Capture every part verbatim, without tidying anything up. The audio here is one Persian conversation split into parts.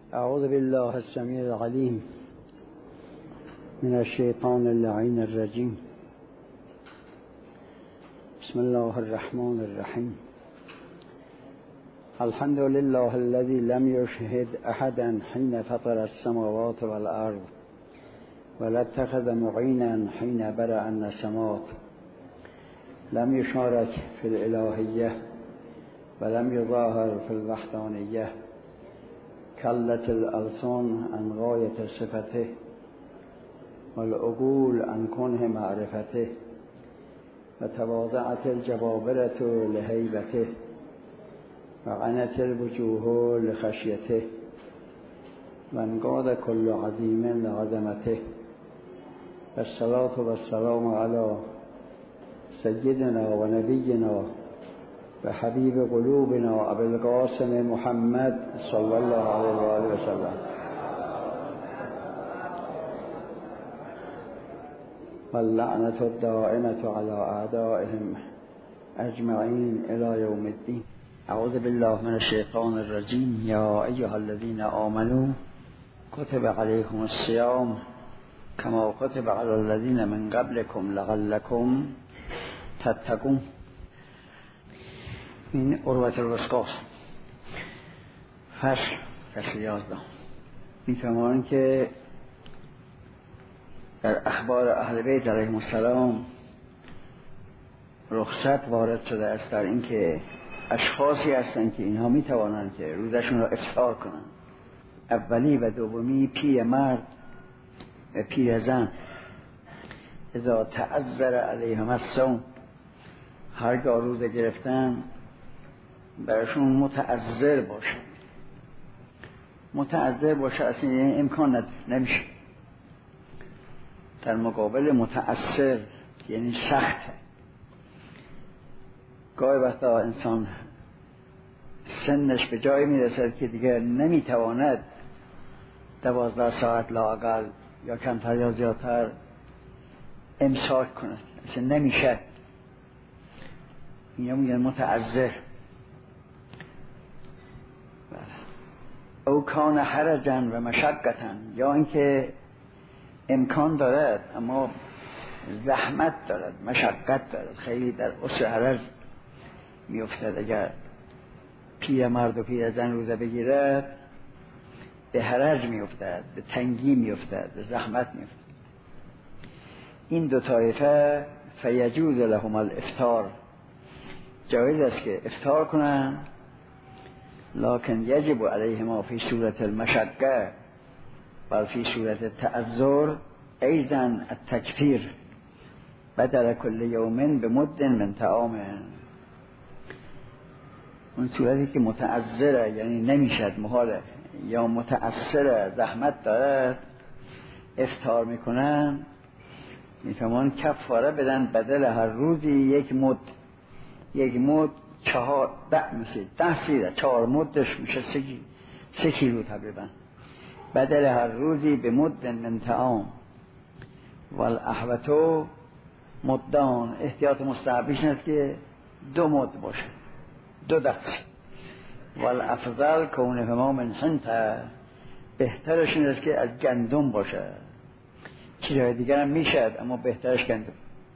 اعوذ بالله السمیع العلیم من الشیطان اللعین الرجیم. بسم الله الرحمن الرحیم. الحمد لله الذي لم يشهد احدا حين فطر السماوات والارض ولا اتخذ معينا حين برأ النسمات. لم يشارك في الالهیه ولم يظاهر في الوحدانیه. كلت الألسان عن غاية صفته والعقول عن كنه معرفته وتواضعت الجبابرة لهيبته وعنت الوجوه لخشيته وانقاد كل عظيم لعظمته. والصلاة والسلام على سيدنا ونبينا وحبيب قلوبنا أبي القاسم محمد صلى الله عليه وآله وسلم. واللعنة الدائمة على أعدائهم أجمعين إلى يوم الدين. أعوذ بالله من الشيطان الرجيم. يا أيها الذين آمنوا كتب عليكم الصيام كما كتب على الذين من قبلكم لعلكم تتقون. این عروة الوثقاست. فصل فصل یازده. میفهمون که در اخبار اهل بیت علیهم السلام رخصت وارد شده است در اینکه اشخاصی هستند که اینها میتوانند که روزشون را افطار کنند. اولی و دومی پیر مرد و پیر زن. اذا تعذر علیهم الصوم، هرگاه روزه گرفتن براشون متعذر باشه. متعذر باشه اصلا یعنی امکان نمیشه. در مقابل متعثر یعنی سخته. گاهی وقتا انسان سنش به جایی میرسد که دیگه نمیتواند دوازده ساعت لااقل یا کمتر یا زیادتر امساک کند، اصلا نمیشه. اینو میگن متعذر. او کان حرجا و مشقتا، یا اینکه امکان دارد اما زحمت دارد، مشقت دارد، خیلی در اصل حرج میافتد. اگر پیر مرد و پیر زن روزه بگیرد به حرج میافتد، به تنگی میافتد، به زحمت میافتد. این دو طایفه فیجوز لهم الافطار، جایز است که افطار کنن، لكن يجب عليهما في صورة المشقة بل في صورة التعذر أيضا التكفير بدل كل يوم بمد من طعام. اون صورتی که متعذره یعنی نمیشد، محاله، یا متعثره، زحمت دارد، افطار میکنن، میفهمان کفاره بدن بدل هر روزی یک مد. یک مد چهار ده میشه، ده سیره چهار مدش میشه سه سه کیلو تقریبا. بدل هر روزی به مد من طعام. والاحوتو مدان، احتیاط مستحبیش است که دو مد باشه، دو دست. والافضل کونهما من حنطه، بهترش این است که از گندم باشه. چیزهای دیگر هم میشد اما بهترش گندم.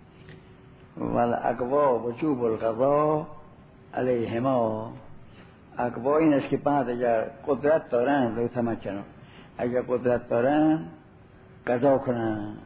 والاقوا وجوب القضاء علیهما، اقوا این است که بعد اگر قدرت دارن لو تمکنن، اگر قدرت دارن قضا کنن.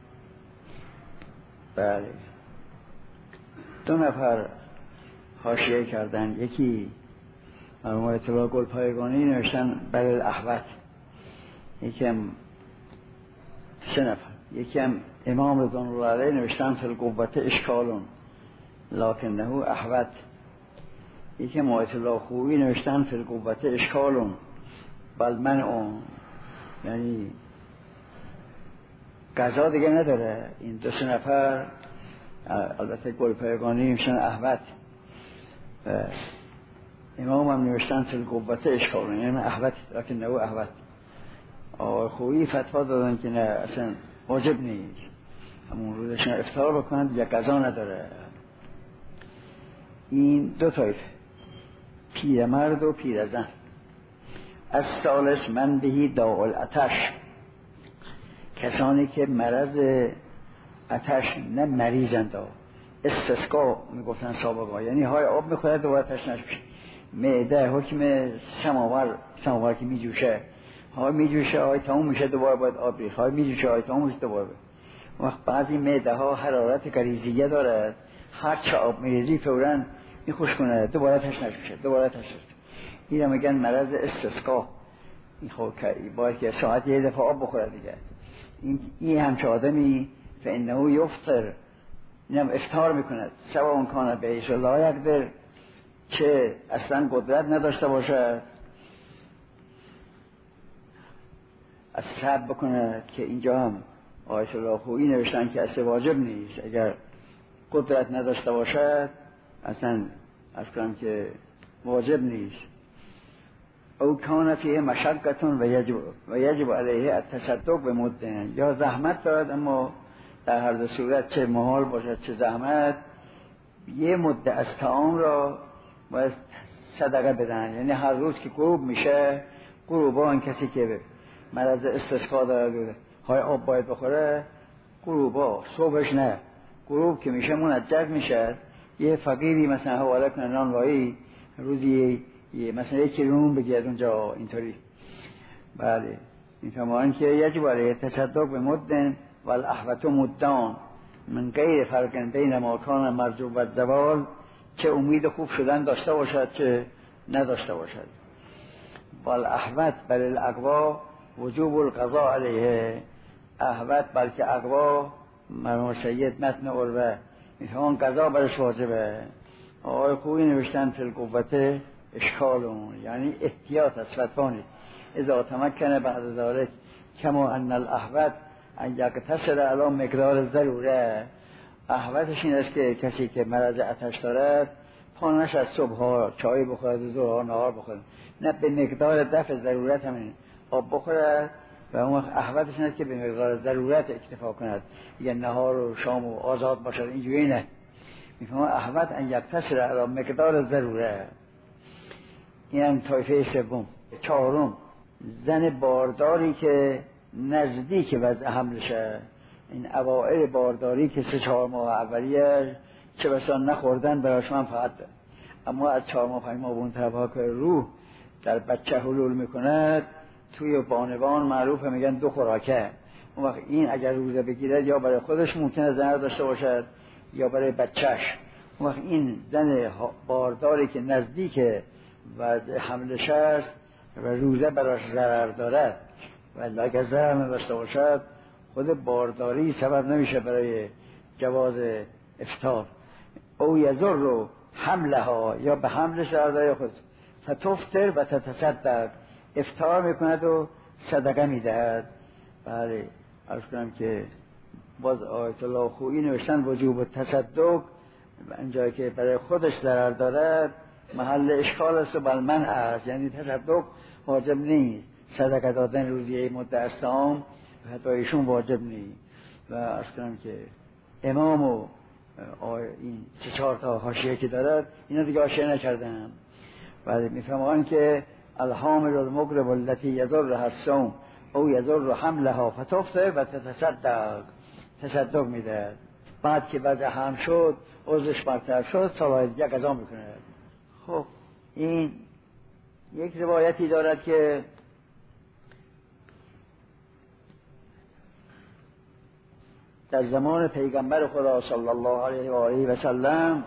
بله. دو نفر حاشیه کردن، یکی مرحوم اطلاع گلپایگانی نوشتن بل الاحوت، یکی هم سه نفر، یکی هم امام رضوان الله علیه نوشتن فی القوة اشکالون لکنه احوت، یکی معایت الله خوبی نوشتن فی القوة اشکالون بل منع، یعنی قضا دیگه نداره. این دو سه نفر البته گلپایگانی نوشتن احوت، امام هم نوشتن فی القوة اشکالون یعنی احوت لکنه احوت. آقای خوبی فتوا دادن که نه اصلا واجب نیست، همون روزشون افطار بکنند یا قضا نداره. این دو طایفه، پیرمرد و پیرزن. از ثالث من بهی داء العطش، کسانی که مرض عطش نه مریضند، استسقا میگفتن سابقا، یعنی های آب میخوره دوباره تشنش میشه. معده حکم سماور، سماور که میجوشه های میجوشه های تموم میشه دوباره باید آب ریخت، های میجوشه های تموم میشه دوباره. وقت بعضی معده ها حرارت غریزیه داره، هر چه آب میریزی فوراً میخوش کنه دوباره تشنش میشه دوباره تشنش میشه. این میگن مرض استسقا. این خب باید که ساعت یه دفعه آب بخوره دیگه. این این همچه آدمی فانه یفطر، اینم افطار میکند، سواء کان بحیث لا یقدر، که اصلا قدرت نداشته باشه از صبر بکنه، که اینجا هم آیت الله خویی نوشتن که اصلا واجب نیست، اگر قدرت نداشته باشد اصلا اصلا که واجب نیست. او کان فیه مشقتون و یجب و یجب علیه التصدق به مدن، یا زحمت دارد اما در هر دو صورت چه محال باشد چه زحمت یه مدت از طعام را باید صدقه بدن. یعنی هر روز که غروب میشه، غروبا این کسی که مرض استسقا داره های آب باید بخوره، غروبا، صبحش نه، غروب که میشه منجد میشه، یه فقیری مثلا حواله کنه نانوایی روزی یه مثلا یک کیلو نون بگیرد اونجا اینطوری. بله این فرمان که یجب علیه تصدق به مدن و الاحوت مدان من غیر فرق بین ما کان مرجو و زوال، چه امید خوب شدن داشته باشد چه نداشته باشد. و الاحوت بل الاقوا وجوب القضاء علیه، احوت بلکه اقوا مرحوم سید متن عروه میفهمون قضا برش واجبه. آقای خوبی نوشتن فی القوة اشکالون، یعنی احتیاط از فتوانی اذا تمکن بعد ذلك کما ان الاحوت ان یقتصر علی مقدار ضروره. احوتش این است که کسی که مرض عطش دارد پانش از صبح ها چای بخورد، ظهر ها نهار بخورد، نه به مقدار دفع ضرورت همین آب بخورد، و اون احوتش این است که به مقدار ضرورت اکتفا کند، یه نهار و شام و آزاد باشد اینجوری نه. میفهمم احوت ان یقتصر علی مقدار ضروره. این هم طایفه سوم. چهارم زن بارداری که نزدیک وضع حملشه، این اوائل بارداری که سه چهار ماه اولیه چه بسا نخوردن براش منفعت، اما از چهار ماه پنج ماه اون طرفها که روح در بچه حلول میکند توی بانوان معروفه میگن دو خوراکه. اون وقت این اگر روزه بگیرد یا برای خودش ممکنه زن داشته باشد یا برای بچهش. اون وقت این زن بارداری که نزدیک وضع حملش است و روزه براش ضرر دارد، و اگر ضرر نداشته باشد خود بارداری سبب نمیشه برای جواز افطار. او یزر رو حملها، یا به حملش ضرر خود فتفتر و تتصدق، افطار میکند و صدقه میدهد. بله عرض کنم که باز آیت الله خویی نوشتن وجوب تصدق، اینجایی که برای خودش ضرر دارد محل اشکال است و بلمن است، یعنی تصدق واجب نیست، صدقه دادن روزیه مدت از طعام حتی ایشون واجب نیست. و عرض کنم که امام و این چه چهار تا حاشیه که دارد اینا دیگه حاشیه نکردم. ولی میفهمن که الحامل المقرب التي یضر الصوم او یضر حملها فتفطر و تتصدق، تصدق میده. بعد که وضع هم شد عضوش برطرف شد سالهای دیگه قضا میکنه. خب این یک روایتی دارد که در زمان پیغمبر خدا صلی الله علیه و آله و سلم،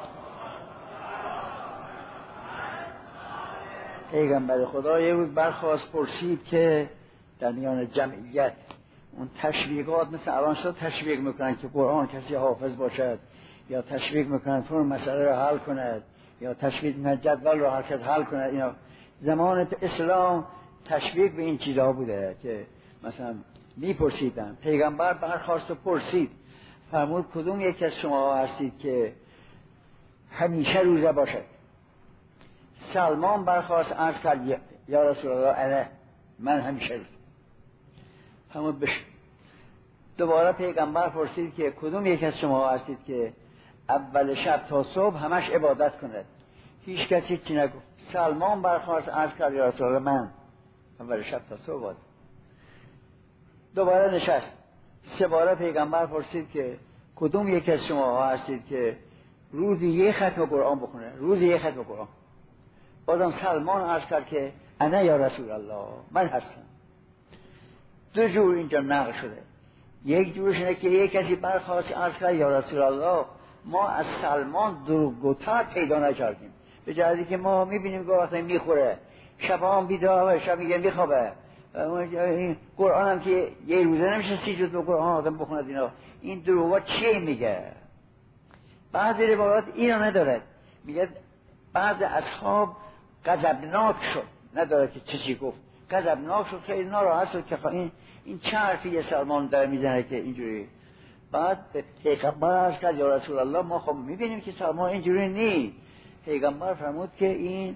پیغمبر خدا یه روز برخواست پرسید که در میان جمعیت اون تشویقات مثل الان شد تشویق میکنن که قرآن کسی حافظ باشد، یا تشویق میکنن فرم مسئله رو حل کند، یا تشویق میکنن جدول رو حرکت حل کند. اینا زمان اسلام تشویق به این چیزها بوده که مثلا میپرسیدن. پیغمبر برخواست و پرسید، فرمود کدوم یک از شما هستید که همیشه روزه باشد؟ سلمان برخواست عرض کرد یا رسول الله انا، من همیشه روزه. فرمود بش. دوباره پیغمبر پرسید که کدوم یک از شما هستید که اول شب تا صبح همش عبادت کند؟ هیچ کسی چی نگفت. سلمان برخواست عرض کرد یا رسول الله من. اول شب تا صبح باد. دوباره نشست. سه باره پیغمبر پرسید که کدوم یکی از شما هستید که روزی یک ختم قرآن بخونه؟ روزی یک ختم قرآن. بازم سلمان عرض کرد که انا یا رسول الله، من هستم. دو جور اینجا نقل شده. یک جورش اینه که یک کسی برخواست عرض کرد یا رسول الله ما از سلمان دروغگوتر پیدا نکردیم، به جهتی که ما میبینیم که وقتی میخوره شبان بیدار، شب میگه میخوابه، قرآن هم که یه روزه نمیشه سی جز به قرآن آدم بخوند. اینا این دروغا چیه میگه؟ بعضی روایات اینو ندارد، میگه بعض اصحاب غضبناک شد، نداره که چه چی گفت، غضبناک شد، خیلی ناراحت شد که این این چه حرفی یه سلمان داره میزنه که اینجوری. بعد پیغمبر عرض کرد یا رسول الله ما خب میبینیم که سلمان اینجوری نی. پیغمبر فرمود که این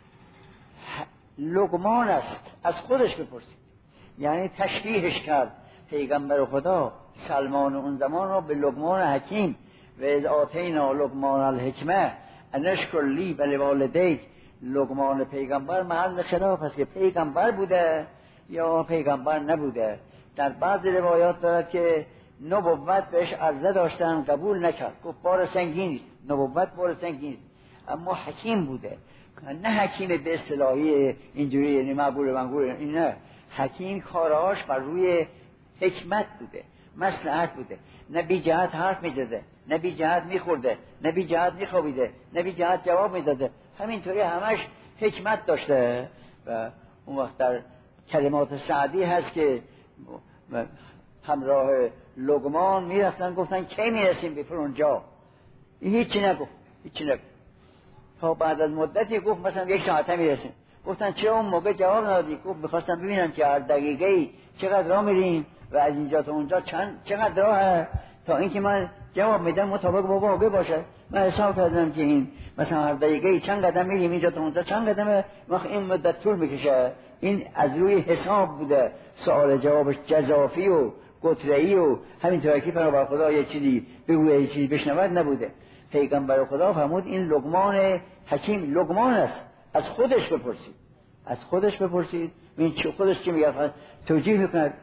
لقمان است، از خودش بپرسید. یعنی تشبیهش کرد پیغمبر خدا سلمان اون زمان رو به لقمان حکیم و اذ آتینا لقمان الحکمه ان اشکر لی و لوالدیک. لقمان پیغمبر محل خلاف است که پیغمبر بوده یا پیغمبر نبوده. در بعض روایات دارد که نبوت بهش عرضه داشتن قبول نکرد، گفت بار سنگین است، نبوت بار سنگین است، اما حکیم بوده، نه حکیم به اصطلاحی اینجوری یعنی مقبول منقول، این نه، حکیم کارهاش بر روی حکمت بوده، مصلحت بوده، نه بی جهت حرف میزده، نه بی جهت میخورده، نه بی جهت میخوابیده، نه بی جهت جواب میداده، همینطوری همش حکمت داشته. و اون وقت در کلمات سعدی هست که همراه لقمان میرفتن گفتن کی میرسیم به فرونجا؟ این هیچی نگفت، هیچی نگفت. تا بعد از مدتی گفت مثلا یک ساعته میرسیم. گفتن چرا اون موقع جواب ندادی؟ گفت میخواستم ببینم که هر دقیقه‌ای چقدر راه میریم و از اینجا تا اونجا چند چقدر راهه، تا اینکه من جواب میدم مطابق با واقع باشه. من حساب کردم که این مثلا هر دقیقه‌ای چند قدم میریم اینجا تا اونجا چند قدمه، وقت این مدت طول میکشه. این از روی حساب بوده، سوال جوابش جزافی و قطره‌ای و همینطوری که پیامبر خدا یه چیزی بگوید یه چیزی بشنود نبوده. پیغمبر خدا فرمود این لقمان حکیم لقمان است، از خودش بپرسید، از خودش بپرسید. این چه خودش که میگه توجیه میکند.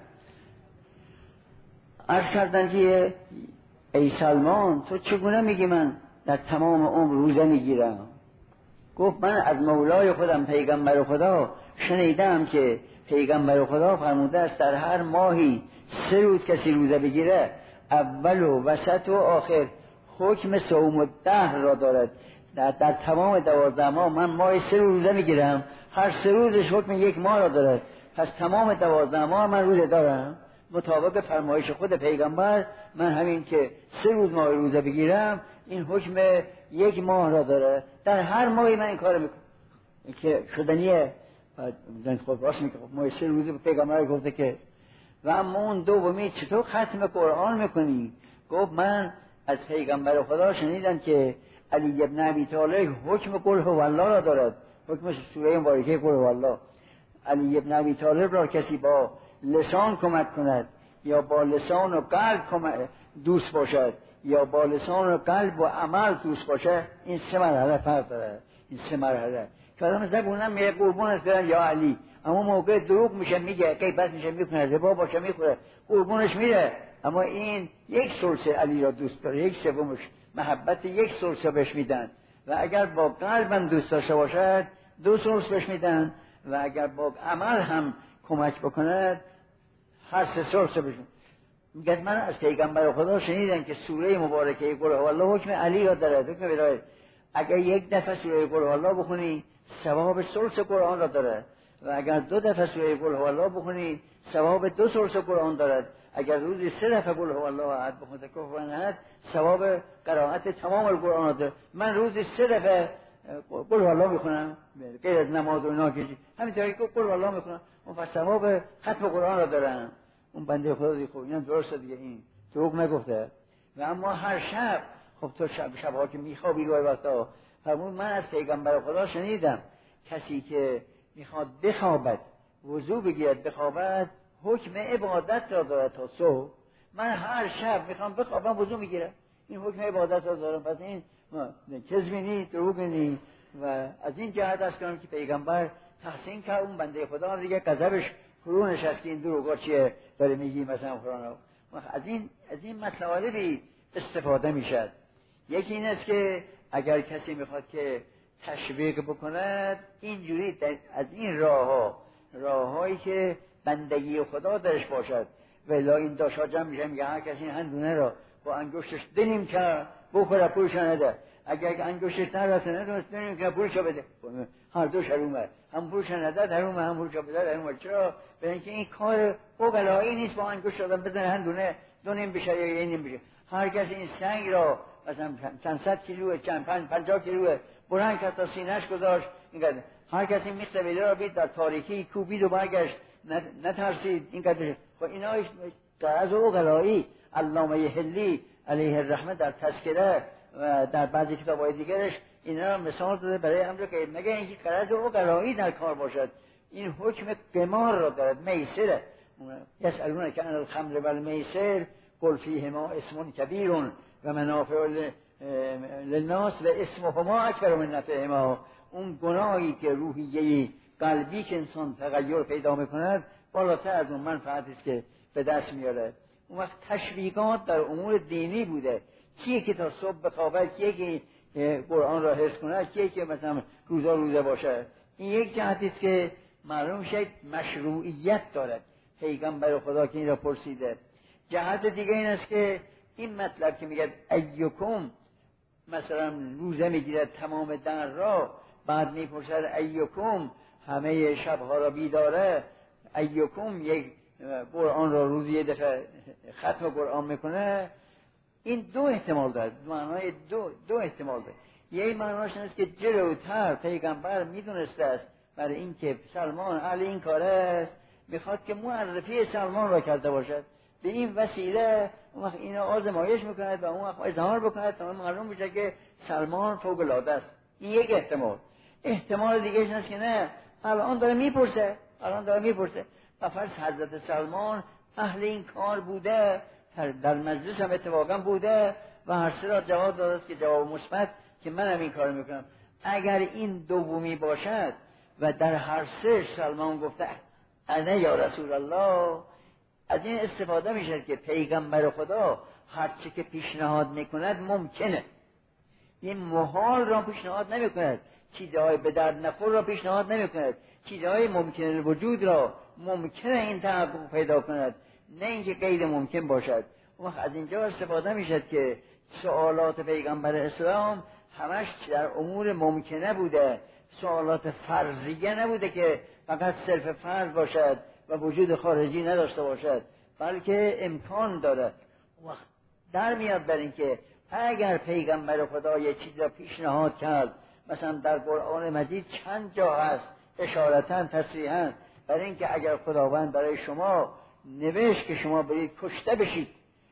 عرض کردن که ای سلمان تو چگونه میگی من در تمام عمر روزه میگیرم؟ گفت من از مولای خودم پیغمبر خدا شنیدم که پیغمبر خدا فرموده است در هر ماهی سه روز کسی روزه بگیره اول و وسط و آخر حکم صوم الدهر را دارد. در, در تمام دوازده ماه من ماه سه روز روزه میگیرم، هر سه روزش حکم یک ماه را دارد، پس تمام دوازده ماه من روزه دارم. مطابق فرمایش خود پیغمبر من همین که سه روز ماه روزه بگیرم این حکم یک ماه را داره، در هر ماهی من این کار میکنم. این که شدنیه. خب راست میگه ماه سه روزه پیغمبر گفته که و اما اون دومی چطور ختم قرآن میکنی؟ گفت من از پیغمبر خدا شنیدم که علی ابن ابی طالب حکم قل هو الله را دارد، حکم سوره مبارکه قل هو الله. علی ابن ابی طالب را کسی با لسان کمک کند یا با لسان و قلب دوست باشد یا با لسان و قلب و عمل دوست باشه، این سه مرحله فرق داره. این سه مرحله که آدم زبونم میگه قربونت برم یا علی، اما موقع دروغ میشه میگه غیبت میشه میکنه، ربا باشه میخوره، قربونش میره، اما این یک سلسه علی را دوست داره، یک سومش محبت یک سلسه بهش میدن و اگر با قلبم دوست داشته باشد دو سلسه بهش میدن و اگر با عمل هم کمک بکند هر سه سلسه بهش. میگه من از پیغمبر خدا شنیدم که سوره مبارکه قل هو الله حکم علی را داره، حکم ولایت. اگر یک دفعه سوره قل هو الله بخونی ثواب ثلث قرآن را داره و اگر دو دفعه سوره قل هو الله بخونی ثواب دو ثلث قرآن دارد. اگر روزی سه دفعه قل هو الله احد بخونی کفر احد ثواب قرائت تمام القرآن داره. من روزی سه دفعه قل هو الله میخونم غیر از نماز و اینا که همینطوری که قل هو الله میخونم اون پس ثواب ختم قرآن را دارن. اون بنده خدا دیگه خب اینا درسته دیگه، این دروغ نگفته. و اما هر شب خب تو شب شبها که میخوابی گاهی وقتا فرمود من از پیغمبر خدا شنیدم کسی که میخواد بخوابد وضو بگیرد بخوابد حکم عبادت را دارد تا صبح. من هر شب میخوام بخوابم وضو میگیرم، این حکم عبادت را دارم. پس این کذبی نیست، دروغ نیست. و از این جهت است که پیغمبر تحسین کرد اون بنده خدا دیگه غضبش فرو نشست که این دروغا چیه داره میگی مثلا قرآن. از این از این مطالبی استفاده میشد. یکی این است که اگر کسی میخواد که تشویق بکند اینجوری از این راه ها راههایی که بندگی خدا درش باشد ولی این داشا جمع میشه میگه هر کسی این هندونه را با انگشتش دنیم که بخوره پولش نده، اگر انگشتش نرسه ندونست دنیم که پولش بده، هر دوش حرومه، هم پولش نده حرومه هم پولش بده حرومه. چرا؟ به اینکه این کار اوغلایی نیست با انگشت آدم بزنه هندونه دونیم بشه یا اینیم بشه. هر کسی این سنگ را مثلا چند صد کیلوه چند پنج پنجاه کیلوه برنگ که تا سینه‌اش گذاشت اینقدر. هر کسی مثل ویله را بید در تاریکی کوبید و برگشت نترسید اینقدر. خب اینا از اوغلایی علامه حلی علیه الرحمه در تذکره و در بعضی کتاب‌های دیگرش اینا را مثال داده برای امر که مگه اینکه قرض اوغلایی در کار باشد. این حکم قمار را دارد، میسره. یسالون که عن الخمر و المیسر قل فیهما اسم کبیر و منافع للناس و اسمهما اکبر من نفعهما. اون گناهی که روحیه قلبی که انسان تغییر پیدا میکند بالاتر از اون منفعتی است که به دست میاره. اون وقت تشویقات در امور دینی بوده. کیه که تا صبح بخوابه، کیه که قرآن را حفظ کنه، کیه که مثلا روزا روزه باشه. این یک جهتی است که معلوم شد مشروعیت دارد. پیغمبر خدا که این را پرسیده. جهت دیگه این است که این مطلب که میگه ایکم مثلا روزه میگیرد تمام در را، بعد میپرسد ایکم همه شبها را بیداره، ایکم یک قرآن را روزی یه دفعه ختم قرآن میکنه. این دو احتمال داره، معنای دو دو احتمال داره. یه معناش این است که جلوتر پیغمبر میدونسته است برای اینکه سلمان اهل این کاره است، میخواد که معرفی سلمان را کرده باشد. به این وسیله اون وقت اینو آزمایش میکند و اون وقت اظهار بکند تا معلوم بشه که سلمان فوق العاده است. این یک احتمال. احتمال دیگه این است که نه، الان داره میپرسه الان داره میپرسه و فرض حضرت سلمان اهل این کار بوده، در مجلس هم اتفاقا بوده و هر سه را جواب داده است که جواب مثبت که منم این کار میکنم. اگر این دومی باشد و در هر سه سلمان گفته انا یا رسول الله، از این استفاده میشه که پیغمبر خدا هر چی که پیشنهاد میکند ممکنه. این محال را پیشنهاد نمیکند، چیزهای به درد نخور را پیشنهاد نمیکند، چیزهای ممکن وجود را ممکنه این تحقق پیدا کند، نه اینکه غیر ممکن باشد. اون از اینجا استفاده میشه که سوالات پیغمبر اسلام همش در امور ممکنه بوده، سوالات فرضیه نبوده که فقط صرف فرض باشد و وجود خارجی نداشته باشد، بلکه امکان دارد. وقت در میاد بر این که اگر پیغمبر خدا یه چیز را پیشنهاد کرد، مثلا در قرآن مجید چند جا هست اشارتاً تصریحاً برای اینکه اگر خداوند برای شما نوشت که شما برید کشته بشید،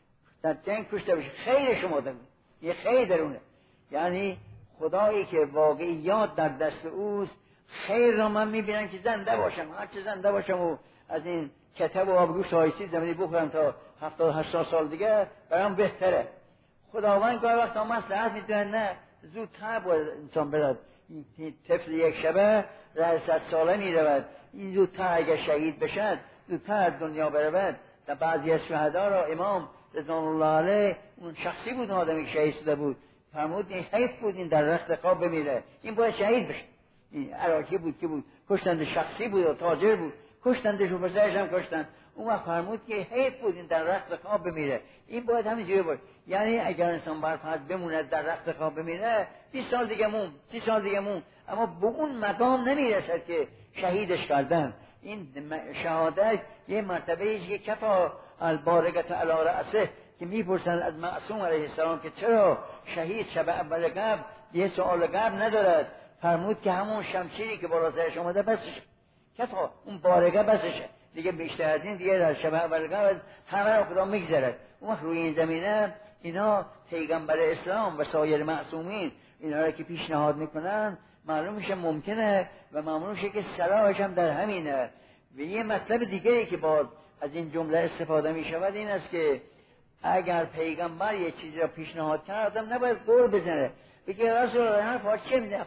در جنگ کشته بشید، خیر شما دارید، یه خیر درونه. یعنی خدایی که واقعیات در دست اوست، خیر را من میبینم که زنده باشم، هرچه زنده باشم و از این کتب و آبرو شایستی زمینی بخورم تا هفتاد هشتاد سال دیگه برام بهتره. خداوند گاهی وقتا مصلحت میدونه نه زودتر باید انسان برد. این طفل یک شبه رئیست ساله میرود، این زودتر اگر شهید بشد زودتر دنیا برود. در بعضی از شهدا را امام رضوان الله علیه اون شخصی بود، آدمی که شهید شده بود، فرمود این حیف بود این در رخت خواب بمیره، این باید شهید بشه. این عراقی بود که بود کشتند، شخصی بود و تاجر بود، کشتندش و پسرش هم کشتند. اون وقت فرمود که حیف بود این در رخت خواب بمیره، این باید همینجوری باشه. یعنی اگر انسان برفرض بمونه در رخت خواب بمیره، بیست سال دیگه مون، سی سال دیگه مون، اما به اون مقام نمیرسد که شهیدش کردن. این شهادت یه مرتبه ایست که کفا البارگت علی رأسه، که میپرسن از معصوم علیه السلام که چرا شهید شب اول قبل یه سوال قبل ندارد، فرمود که همون شمشیری که بالا سرش اومده بسشه، کفا اون بارگه بسشه دیگه، بیشتر از این دیگه در شب اول قبل همه را خدا میگذرد. اون وقت روی این زمینه اینا پیغمبر اسلام و سایر معصومین اینا را که پیشنهاد میکنن معلوم میشه ممکنه و معلوم میشه که صلاحش هم در همینه. و یه مطلب دیگه که باز از این جمله استفاده میشود این است که اگر پیغمبر یه چیزی را پیشنهاد کرد آدم نباید قول بزنه بگه رسول الله حرف چه میده،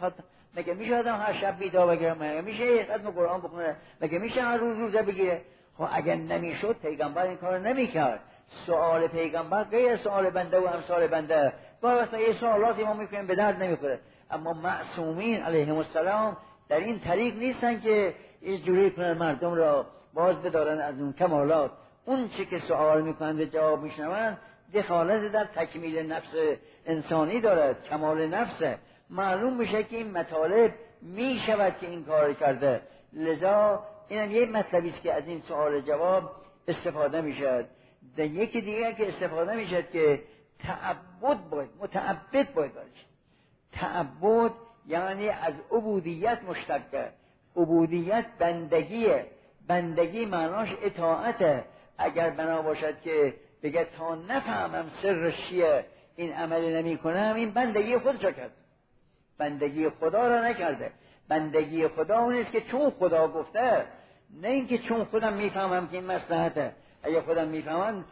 مگه میشه آدم هر شب بیدار بگیره؟ مگه میشه ختم قرآن بخونه؟ مگه میشه هر روز روزه بگیره؟ خب اگر نمیشد پیغمبر این کار نمیکرد. سوال پیغمبر غیر سوال بنده و امثال بنده. با وقتا یه سوالاتی ما میکنیم به درد نمیخوره، اما معصومین علیهم السلام در این طریق نیستن که اینجوری کنن مردم را باز بدارن از اون کمالات. اون چی که سوال میکنن و جواب میشنون دخالت در تکمیل نفس انسانی دارد، کمال نفسه. معلوم میشه که این مطالب میشود که این کار کرده. لذا اینم یک مطلبی است که از این سوال جواب استفاده میشد. در یکی دیگه که استفاده میشد که تعبد باید، متعبد باید باشد. تعبد یعنی از عبودیت مشتقه. عبودیت بندگیه. بندگی معناش اطاعته. اگر بنا باشد که بگه تا نفهمم سرش چیه این عمل نمی کنم، این بندگی خودش کرد، بندگی خدا را نکرده. بندگی خدا اون است که چون خدا گفته، نه اینکه چون خودم میفهمم که این مصلحته. اگه خودم میفهمم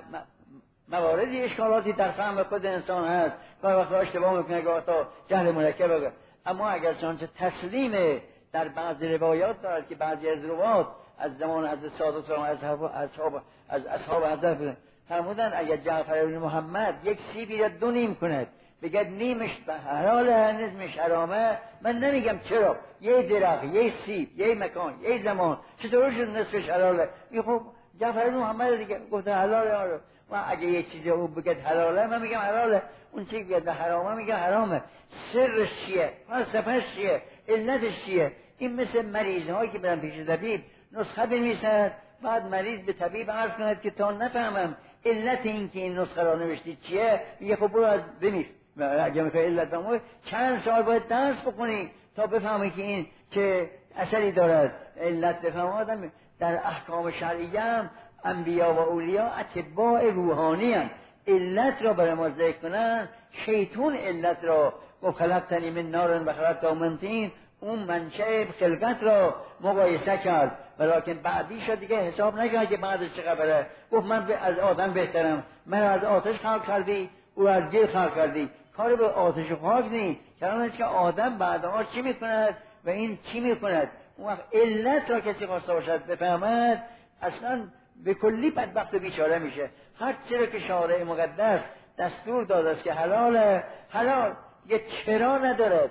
مواردی اشکالاتی در فهم خود انسان هست، گاهی وقتا اشتباه میکنه، گاهی وقتا جهل مرکبه. اما اگر چنانچه تسلیم در بعضی روایات دارد که بعضی از روایات از زمان حضرت صادق سلام از اصحاب از اصحاب حضرت فرمودن اگر جعفر بن محمد یک سیبی را دو نیم کند، بگد نیمش حلاله نصفش حرامه، من نمیگم چرا. یه درخت، یه سیب، یه مکان، یه زمان چطور شد نصفش حلاله؟ می خب جعفر بن محمد دیگه گفته حلاله. آره و اگه یه چیزی او بگد حلاله، من میگم حلاله. اون چیزی که بگد حرامه میگم حرامه. سرش چیه؟ فلسفه‌اش چیه؟ علتش چیه؟ این مثل مریض هایی که برن پیش طبیب نسخه بنویسند، بعد مریض به طبیب عرض کند که تا نفهمم علت این که این نسخه را نوشتی چیه، میگه خب برو از بنویس. اگه میخوای علت بفهمی چند سال باید درس بکنی تا بفهمی که این چه اثری دارد. علت بفهم. آدم در احکام شرعیه هم انبیا و اولیا اتباع روحانی هم. علت را برای ما ذکر کنن، شیطون علت را گفت خلقتنی من نار و خلقته من طین، اون منشأ خلقت را مقایسه کرد، ولیکن بعدی شد دیگه حساب نکرد که بعدش چه خبره. گفت من از آدم بهترم، من از آتش خلق کردی، او از گل خلق کردی. کار به آتش و خاک نیست، کلام است که آدم بعدها چی میکند و این چی میکند. اون وقت علت را کسی خواسته باشد بفهمد، اصلا به کلی بدبخت و بیچاره میشه. هر چیزی که شارع مقدس دستور داده است که حلاله، حلال، یه چرا ندارد.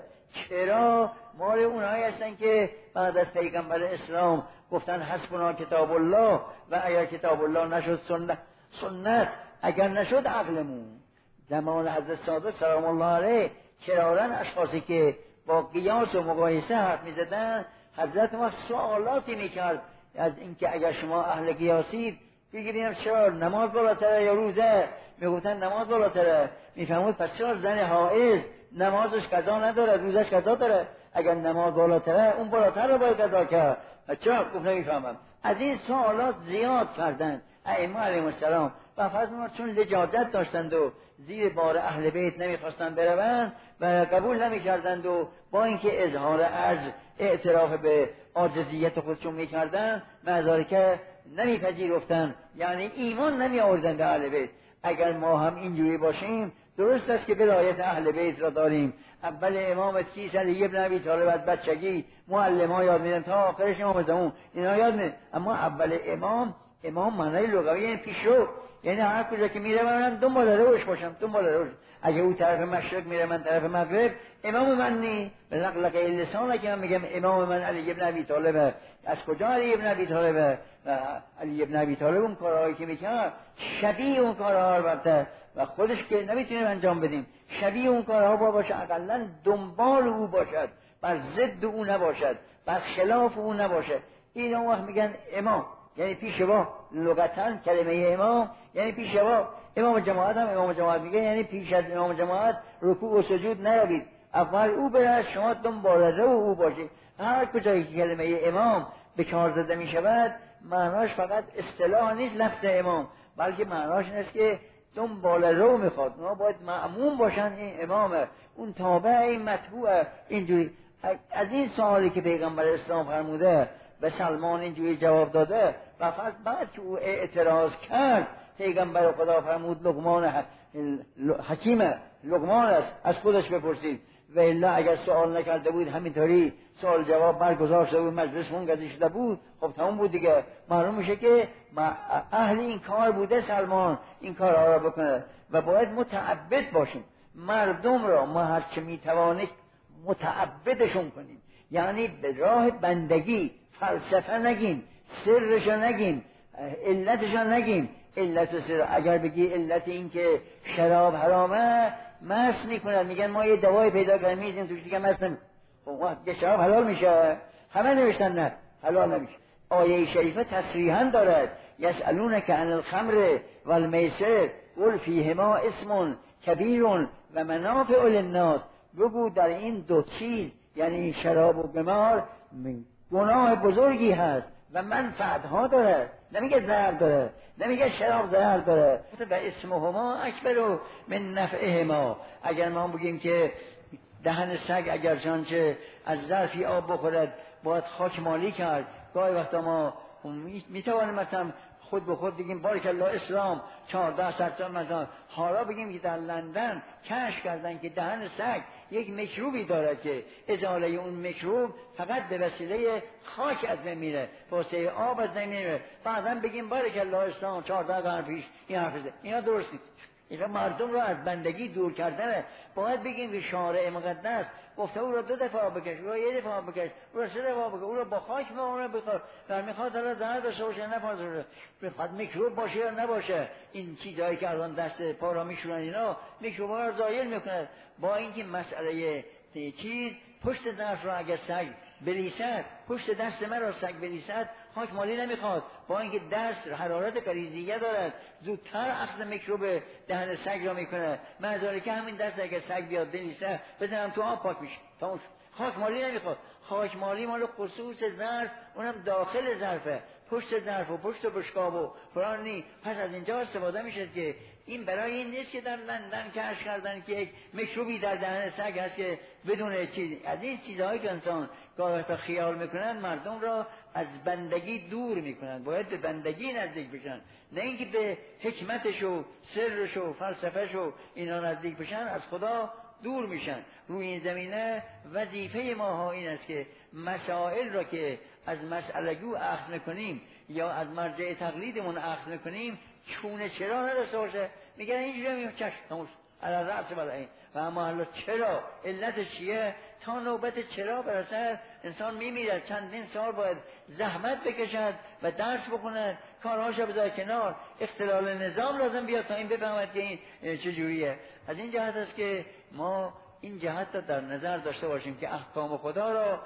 چرا مال اونهایی هستن که بعد از پیغمبر اسلام گفتن حسبنا کتاب الله، و اگر کتاب الله نشد سنت، سنت اگر نشد عقلمون. زمان حضرت صادق سلام الله علیه کرارن اشخاصی که با قیاس و مقایسه حرف میزدن، حضرت ما سوالاتی میکرد از اینکه اگر شما اهل قیاسید بگیریم چرا نماز بالاتره یا روزه؟ میگفتن نماز بالاتره. میفهمود پس چرا زن حائض نمازش قضا نداره، روزش قضا داره؟ اگر نماز بالاتره اون بالاتر رو باید قضا کرد. چرا؟ گفت نمیفهمم. از این سوالات زیاد کردند ائمه علیهم السلام و فضل چون لجاجت داشتند و زیر بار اهل بیت نمیخواستند بروند و قبول نمیکردند و با اینکه اظهار عجز اعتراف به عاجزیت خودشون میکردند، معذاری که نمیپذیرفتند، یعنی ایمان نمی آوردند به اهل بیت. اگر ما هم اینجوری باشیم درست است که ولایت اهل بیت را داریم. اول امام کیس علی ابن ابی طالب از بچگی معلم ها یاد میدن تا آخرش امام زمان اینا یاد میدن. اما اول امام، امام معنی لغوی یعنی پیشرو، یعنی هر کجا که میره من دنبال روش باشم، دنبال روش. اگه او طرف مشرق میره من طرف مغرب، امام من نی به لقلقه لسانه که من میگم امام من علی ابن ابی طالبه. از کجا علی ابن ابی طالبه؟ علی ابن ابی طالب اون کارهایی که میکنه شبیه اون کارها البته و خودش که نمیتونیم انجام بدیم، شبیه اون کارها با باشه، اقلا دنبال او باشد، بر ضد او نباشد، بر خلاف او نباشد. این اون وقت میگن امام، یعنی پیشوا. لغتاً کلمه امام یعنی پیشوا. امام جماعت هم امام جماعت میگه یعنی پیش از امام جماعت رکوع و سجود نروید، اول او بره، شما دنبال رو او باشید. هر کجایی که کلمه امام به کار زده میشود معناش فقط اصطلاح نیست لفظ امام، بلکه معناش این است که دنبال رو میخواد، اونا باید مأمون باشن این امامه، اون تابع، این متبوعه. اینجوری از این سوالی که پیغمبر اسلام فرموده به سلمان اینجوری جواب داده و فقط بعد که او اعتراض کرد پیغمبر خدا فرمود لقمان حکیمه، لقمان است، از خودش بپرسید. و الا اگر سوال نکرده بود همینطوری سوال جواب برگزار شده بود مجلس منقضی شده بود، خب تمام بود دیگه. معلوم میشه که اهل این کار بوده سلمان این کارها را بکنه و باید متعبد باشیم. مردم را ما هر چه میتوانیم متعبدشون کنیم، یعنی به راه بندگی. فلسفه نگیم، سرش نگیم، علتش نگیم. علت سر اگر بگی علت این که شراب حرامه مست میکنن، میگن ما یه دوای پیدا کردیم میزیم توش دیگه مست نمی. خب شراب حلال میشه؟ همه نوشتن نه حلال نمیشه. آیه شریفه تصریحا دارد یسألونک عن الخمر والمیسر قل فیهما اسم کبیر و منافع للناس. بگو در این دو چیز یعنی شراب و قمار گناه بزرگی هست و منفعتها داره. نمیگه ضرر داره، نمیگه شراب ضرر داره. و اسمهما اکبر من نفعهما. اگر ما بگیم که دهن سگ اگر چنانچه از ظرفی آب بخورد باید خاک مالی کرد، گاهی وقتا ما میتوانیم مثلا خود به خود بگیم بارک الله اسلام چهارده سال مثلا حالا بگیم که در لندن کشف کردن که دهن سگ یک میکروبی داره که ازاله اون میکروب فقط به وسیله خاک از بین میره، واسه آب از بین میره. بعداً بگیم بارک الله اسلام چهارده قرن پیش این حرف زده. اینا درست نیست. اینا مردم رو از بندگی دور کردنه. باید بگیم که شارع مقدس گفته او را دو دفعه بکش، او را یه دفعه بکش، او را سه دفعه بکش، او را با خاک به اون را بخور. در میخواد حالا ضرر داشته باشه نه پازره، میخواد میکروب باشه یا نباشه. این چیزایی که الان دست پا را میشورن اینا میکروبا را زایل میکنه. با اینکه مسئله چیز پشت ظرف را اگر سگ بلیسد، پشت دست من را سگ بلیسد خاک مالی نمیخواد. با اینکه دست حرارت غریزیه دارد زودتر اخذ میکروب دهن سگ را میکنه. معذاره که همین دست اگر سگ بیاد بلیسه بزنم تو آب پاک میشه. تمام خاک مالی نمیخواد. خاک مالی مال خصوص ظرف، اونم داخل ظرفه، پشت ظرف و پشت بشقاب و فلان نی. پس از اینجا استفاده میشه که این برای این نیست که در لندن کشف کردن که یک میکروبی در دهن سگ هست که بدون چیز. از این چیزهایی که انسان گاهی تا خیال میکنن مردم را از بندگی دور میکنن. باید به بندگی نزدیک بشن، نه اینکه به حکمتش و سرش و فلسفهش و اینا نزدیک بشن. از خدا دور میشن. روی این زمینه وظیفه ما ها این است که مسائل را که از مسئله‌گو اخذ میکنیم یا از مرجع تقلیدمون اخذ میکنیم چونه چرا نداشته باشه. میگن اینجوری میگم چشم تموش علی رأس بالعین. و اما حالا چرا؟ علت چیه؟ تا نوبت چرا برسه انسان میمیره. چندین سال باید زحمت بکشد و درس بخوند، کارهاشو بذاره کنار، اختلال نظام لازم بیاد تا این بفهمد که این چجوریه. از این جهت است که ما این جهت را در نظر داشته باشیم که احکام خدا را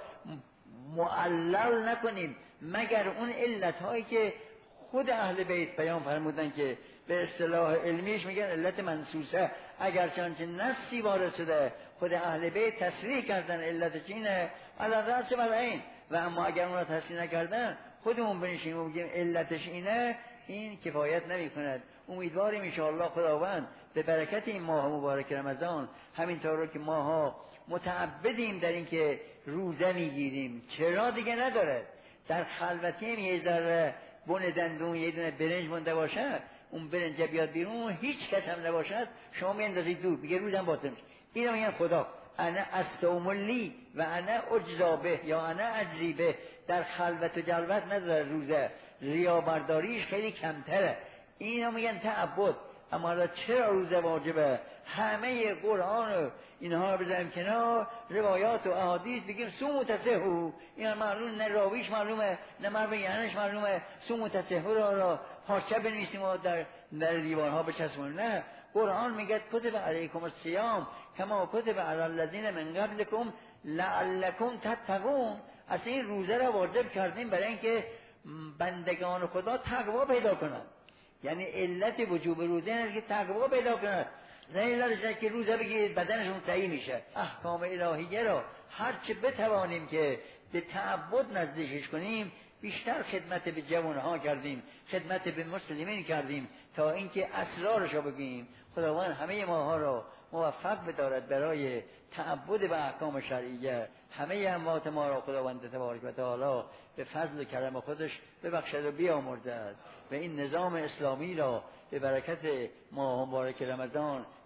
معلل نکنیم مگر اون علتهایی که خود اهل بیت بیان فرمودن که به اصطلاح علمیش میگن علت منصوصه. اگر چنانچه نصی وارد شده خود اهل بیت تصریح کردن علت چینه علی رأس بالعین. و اما اگر اون را تصریح نکردن خودمون بنشیم و بگیم علتش اینه، این کفایت نمی کند. امیدواریم ان شاء الله خداوند به برکت این ماه مبارک رمضان همینطور رو که ماها متعبدیم در این که روزه میگیریم، چرا دیگه نداره در خلوتی هم یه ذره بن دندون یه دونه برنج مونده باشه، اون برنج بیاد بیرون هیچ کس هم نباشد شما میاندازید دور، میگه روزم باطل میشه. اینا میگن خدا انا الصوم لی و انا اجزا به یا انا اجزی به. در خلوت و جلوت نداره روزه، ریابرداریش خیلی کمتره. اینا میگن تعبد. اما چرا روزه واجبه؟ همه قرآن و اینها رو بذاریم کنار، روایات و احادیث بگیم سوم تصحو، اینا معلوم نه راویش معلومه نه مربیانش معلومه. سوم تصحو را را پارچه بنویسیم و در در دیوارها بچسبونیم. نه، قرآن میگه کتب علیکم الصیام کما کتب علی الذین من قبلکم لعلکم تتقون. اصلا این روزه را واجب کردیم برای اینکه بندگان خدا تقوا پیدا کنند. یعنی علت وجوب روزه اینه که تقوا پیدا کنند. نه علتش که روزه بگیرید بدنشون صحیح میشه. احکام الهیه را هر چه بتوانیم که به تعبد نزدیکش کنیم بیشتر خدمت به جوانها کردیم، خدمت به مسلمین کردیم تا اینکه اسرارش رو بگیم. خداوند همه ماها را موفق بدارد برای تعبد به احکام شرعیه. همه اموات ما را خداوند تبارک و تعالی به فضل و کرم خودش ببخشد و بیامرزد و این نظام اسلامی را به برکت ماه مبارک رمضان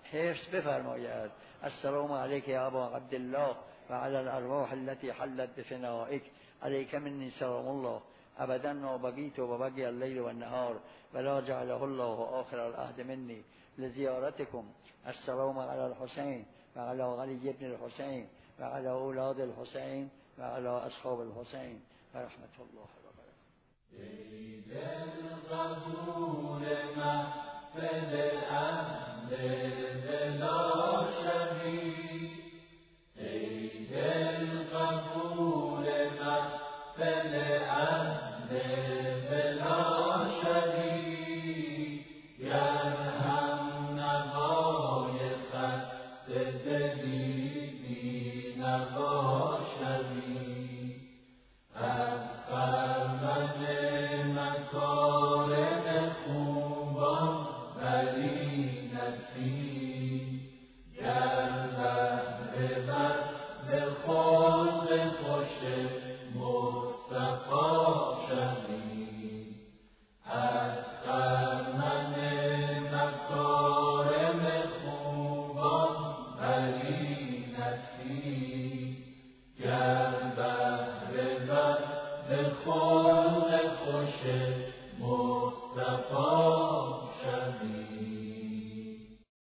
حفظ بفرماید. السلام علیک یا ابا عبدالله و علی الارواح التي حلت بفنائک، علیک منی سلام الله ابدا ما بقیت و بقی اللیل و النهار ولا جعله الله آخر العهد منی لزیارتکم. السلام علی الحسین و علی علی ابن الحسین و علی اولاد الحسین و علی اصحاب الحسین و رحمت الله و برکاته. عید القبول محفل اهل بلا شبیه، عید القبول محفل اهل بلا شبیه، یرحم نوای خسته دلی بی نوا شبیه، از خرمن مکارم خوبان بری نصیب، گر بهر بر ز خلق خوش مصطفی شوی، از خرمن مکارم خوبان بری نصیب، گر بهر بر ز خلق خوش مصطفی شوی.